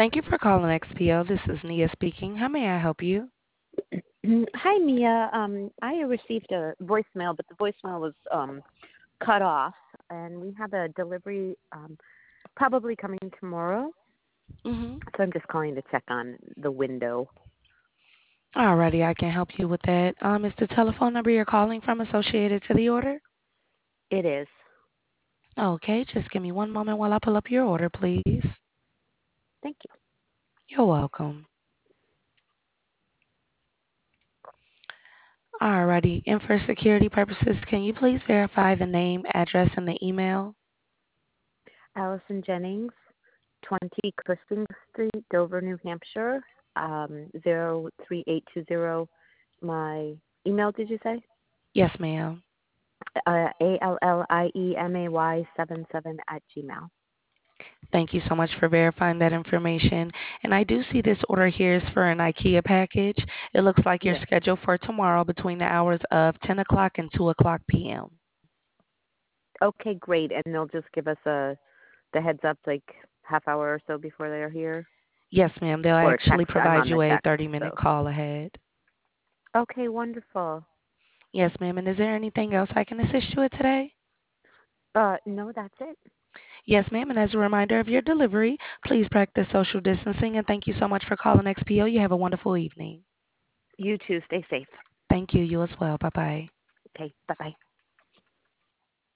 Thank you for calling XPO. This is Nia speaking. How may I help you? Hi, Mia. I received a voicemail, but the voicemail was cut off, and we have a delivery probably coming tomorrow. Mm-hmm. So I'm just calling to check on the window. Alrighty, I can help you with that. Is the telephone number you're calling from associated to the order? It is. Okay, just give me one moment while I pull up your order, please. Thank you. You're welcome. Alrighty, and for security purposes, can you please verify the name, address, and the email? Allison Jennings, 20 Clifton Street, Dover, New Hampshire, 03820. My email, did you say? Yes, ma'am. ALLIEMAY77 at Gmail. Thank you so much for verifying that information. And I do see this order here is for an IKEA package. It looks like you're Yes. scheduled for tomorrow between the hours of 10 o'clock and 2 o'clock p.m. Okay, great. And they'll just give us the heads up like half hour or so before they're here, Yes, ma'am. They'll or a actually text. I'm provide on the you a text. 30-minute So call ahead. okay, wonderful. Yes, ma'am. And is there anything else I can assist you with today? No, that's it. Yes, ma'am. And as a reminder of your delivery, please practice social distancing. And thank you so much for calling XPO. You have a wonderful evening. You too. Stay safe. Thank you. You as well. Bye-bye. Okay, bye bye.